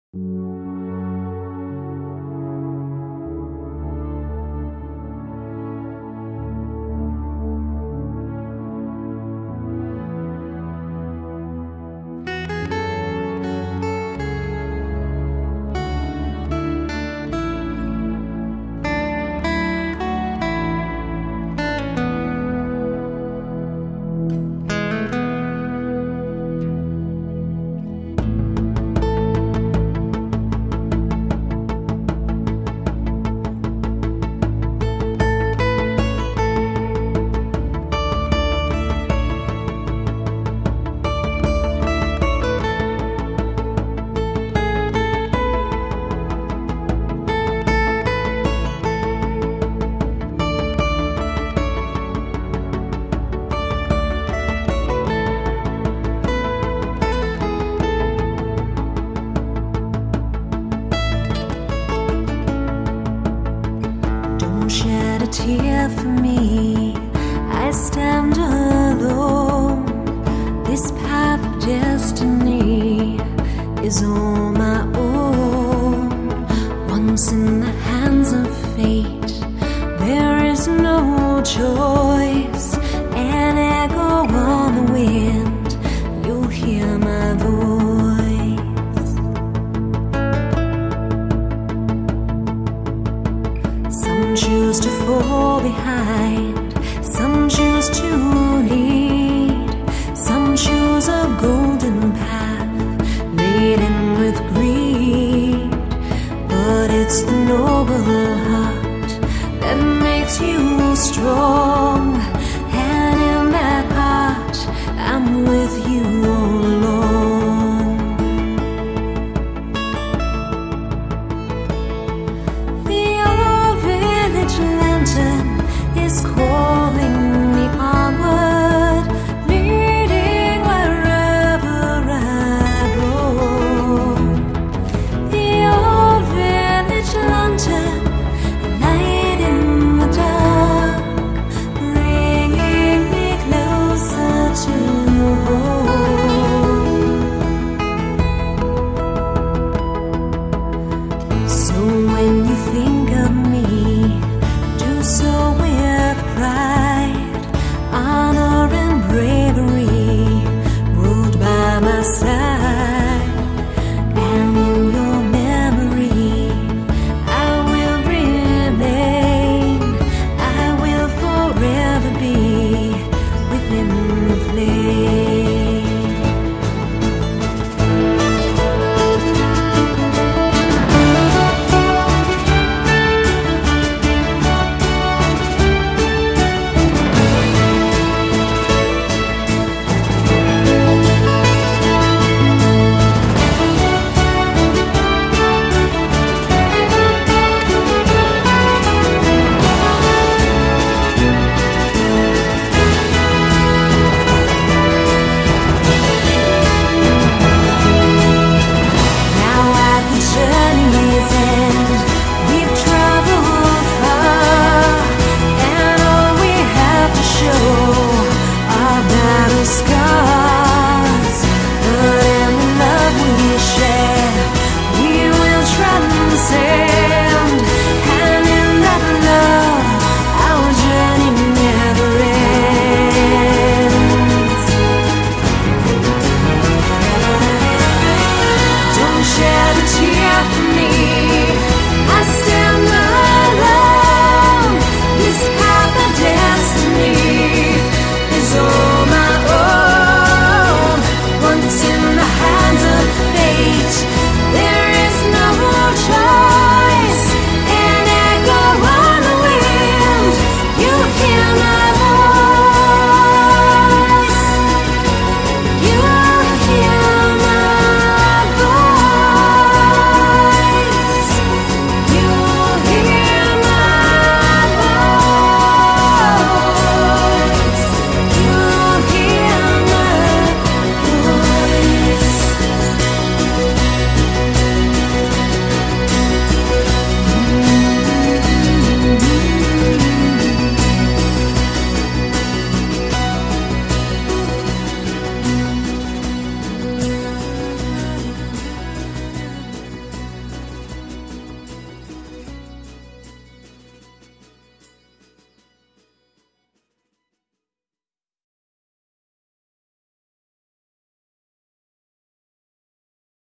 Shed a tear for me. I stand alone. This path of destiny is all my own. Once in the hands of fate, there is no choice. An echo on the wind, you'll hear my voice. Some choose to fall behind, some choose to lead, some choose a golden path laden with greed. But it's the noble heart that makes you strong.